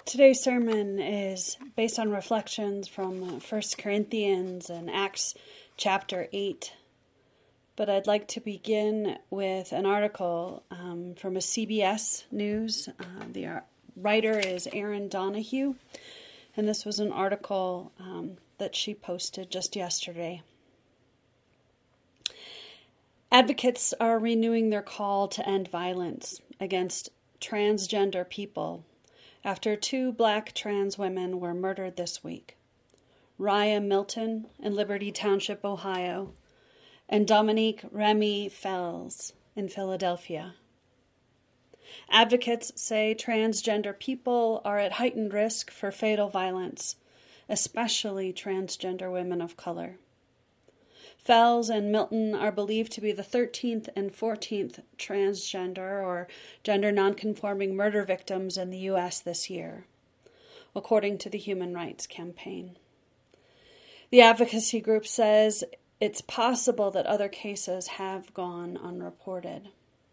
Today's sermon is based on reflections from 1 Corinthians and Acts chapter 8. But I'd like to begin with an article from a CBS News. The writer is Erin Donahue, and this was an article that she posted just yesterday. Advocates are renewing their call to end violence against transgender people after 2 Black trans women were murdered this week. Raya Milton in Liberty Township, Ohio, and Dominique Remy Fells in Philadelphia. Advocates say transgender people are at heightened risk for fatal violence, especially transgender women of color. Fells and Milton are believed to be the 13th and 14th transgender or gender nonconforming murder victims in the U.S. this year, according to the Human Rights Campaign. The advocacy group says it's possible that other cases have gone unreported.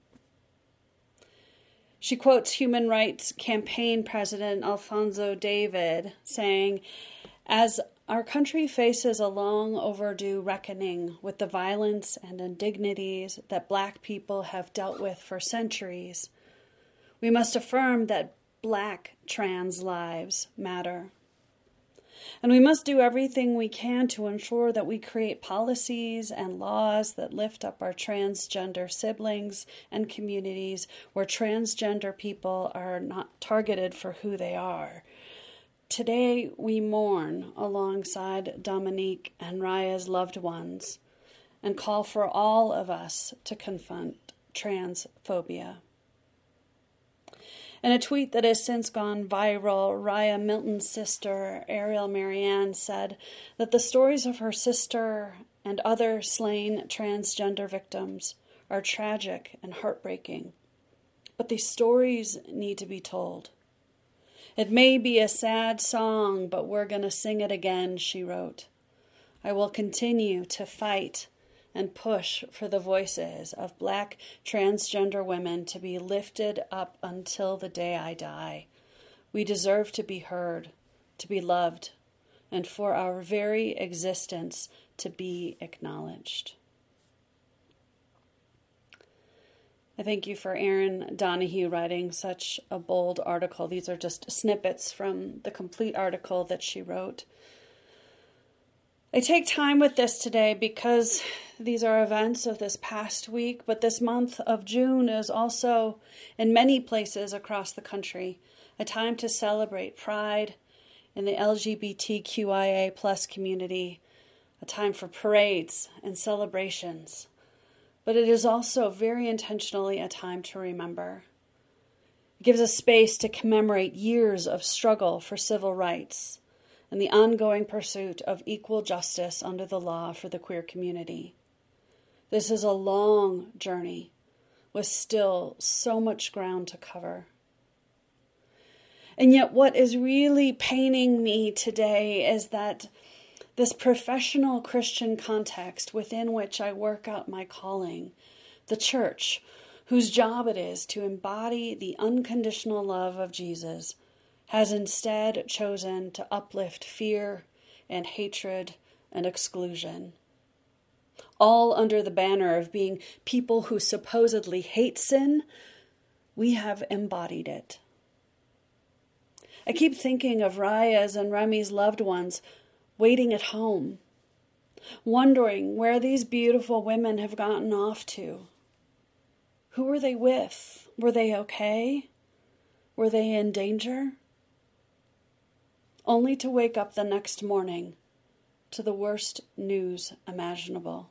She quotes Human Rights Campaign President Alphonso David saying, "As our country faces a long overdue reckoning with the violence and indignities that Black people have dealt with for centuries, we must affirm that Black trans lives matter. And we must do everything we can to ensure that we create policies and laws that lift up our transgender siblings and communities where transgender people are not targeted for who they are. Today, we mourn alongside Dominique and Raya's loved ones and call for all of us to confront transphobia." In a tweet that has since gone viral, Raya Milton's sister, Ariel Marianne, said that the stories of her sister and other slain transgender victims are tragic and heartbreaking, but these stories need to be told. "It may be a sad song, but we're going to sing it again," she wrote. "I will continue to fight and push for the voices of Black transgender women to be lifted up until the day I die. We deserve to be heard, to be loved, and for our very existence to be acknowledged." I thank you for Erin Donahue writing such a bold article. These are just snippets from the complete article that she wrote. I take time with this today because these are events of this past week, but this month of June is also, in many places across the country, a time to celebrate pride in the LGBTQIA+ community, a time for parades and celebrations. But it is also very intentionally a time to remember. It gives us space to commemorate years of struggle for civil rights and the ongoing pursuit of equal justice under the law for the queer community. This is a long journey with still so much ground to cover. And yet what is really paining me today is that this professional Christian context within which I work out my calling, the church, whose job it is to embody the unconditional love of Jesus, has instead chosen to uplift fear and hatred and exclusion, all under the banner of being people who supposedly hate sin. We have embodied it. I keep thinking of Raya's and Remy's loved ones waiting at home, wondering where these beautiful women have gotten off to. Who were they with? Were they okay? Were they in danger? Only to wake up the next morning to the worst news imaginable.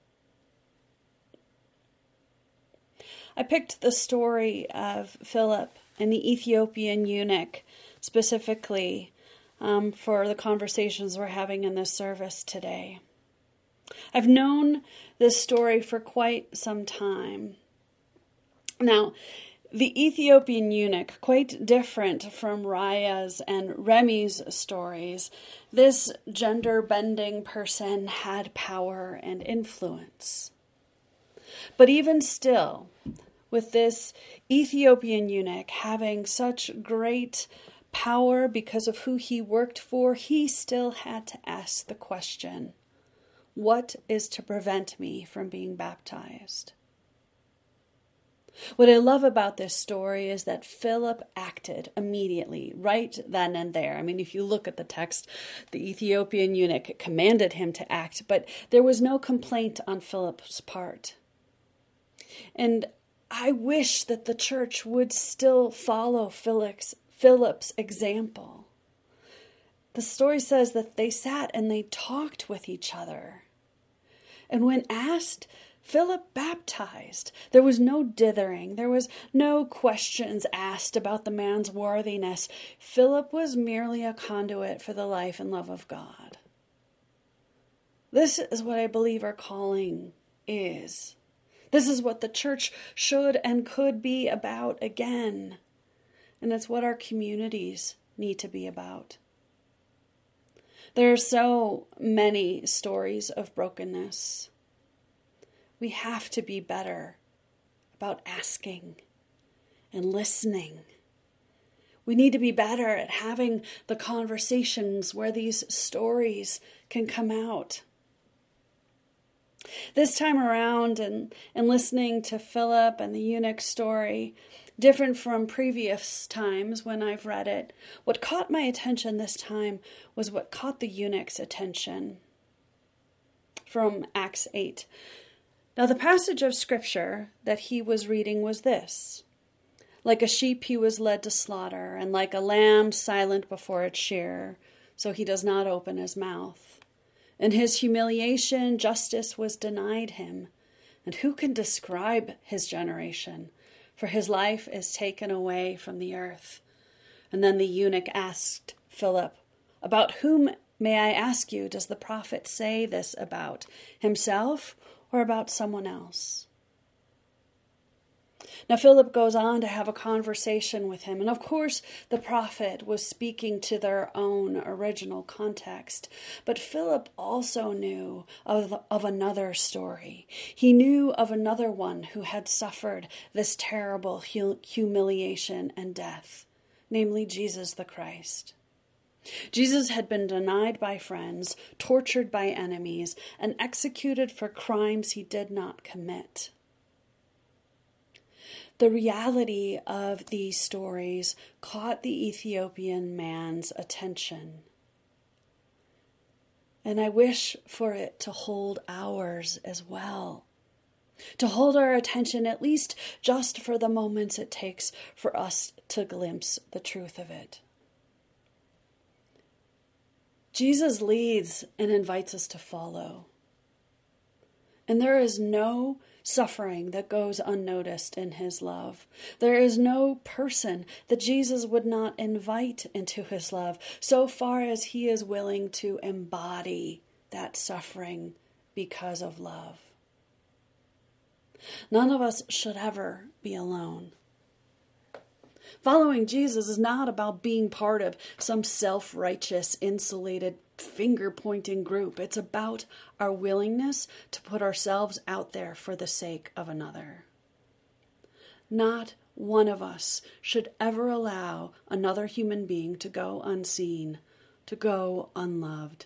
I picked the story of Philip and the Ethiopian eunuch specifically for the conversations we're having in this service today. I've known this story for quite some time. Now, the Ethiopian eunuch, quite different from Raya's and Remy's stories, this gender-bending person had power and influence. But even still, with this Ethiopian eunuch having such great power because of who he worked for, he still had to ask the question, what is to prevent me from being baptized? What I love about this story is that Philip acted immediately, right then and there. I mean, if you look at the text, the Ethiopian eunuch commanded him to act, but there was no complaint on Philip's part. And I wish that the church would still follow Philip's example. The story says that they sat and they talked with each other. And when asked, Philip baptized. There was no dithering. There was no questions asked about the man's worthiness. Philip was merely a conduit for the life and love of God. This is what I believe our calling is. This is what the church should and could be about again. And it's what our communities need to be about. There are so many stories of brokenness. We have to be better about asking and listening. We need to be better at having the conversations where these stories can come out. This time around, and listening to Philip and the eunuch story, different from previous times when I've read it, what caught my attention this time was what caught the eunuch's attention. From Acts 8. Now the passage of scripture that he was reading was this. Like a sheep he was led to slaughter, and like a lamb silent before its shearer, so he does not open his mouth. In his humiliation, justice was denied him. And who can describe his generation? For his life is taken away from the earth. And then the eunuch asked Philip, about whom, may I ask you, does the prophet say this about? Himself or about someone else? Now Philip goes on to have a conversation with him. And of course, the prophet was speaking to their own original context. But Philip also knew of another story. He knew of another one who had suffered this terrible humiliation and death, namely Jesus the Christ. Jesus had been denied by friends, tortured by enemies, and executed for crimes he did not commit. The reality of these stories caught the Ethiopian man's attention. And I wish for it to hold ours as well. To hold our attention at least just for the moments it takes for us to glimpse the truth of it. Jesus leads and invites us to follow. And there is no suffering that goes unnoticed in his love. There is no person that Jesus would not invite into his love, so far as he is willing to embody that suffering because of love. None of us should ever be alone. Following Jesus is not about being part of some self-righteous, insulated, finger-pointing group. It's about our willingness to put ourselves out there for the sake of another. Not one of us should ever allow another human being to go unseen, to go unloved.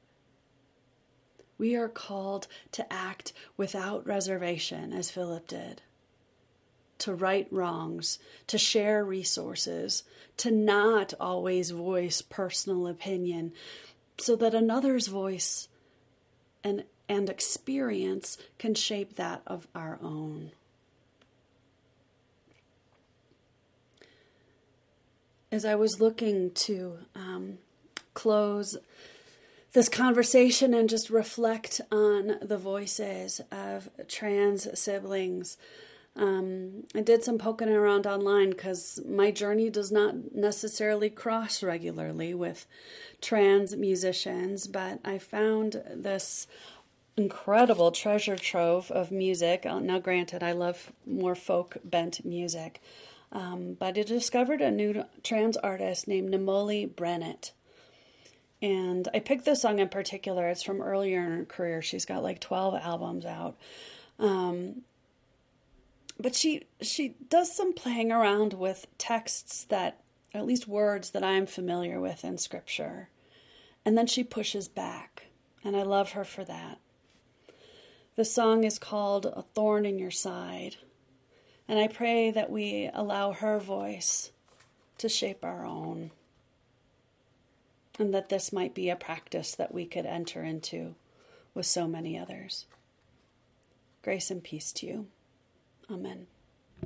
We are called to act without reservation, as Philip did. To right wrongs, to share resources, to not always voice personal opinion, so that another's voice and experience can shape that of our own. As I was looking to close this conversation and just reflect on the voices of trans siblings, I did some poking around online because my journey does not necessarily cross regularly with trans musicians, but I found this incredible treasure trove of music. Now, granted, I love more folk-bent music, but I discovered a new trans artist named Namoli Brennett. And I picked this song in particular. It's from earlier in her career. She's got like 12 albums out. But she does some playing around with texts that at least words that I'm familiar with in Scripture. And then she pushes back, and I love her for that. The song is called A Thorn in Your Side, and I pray that we allow her voice to shape our own, and that this might be a practice that we could enter into with so many others. Grace and peace to you. Amen.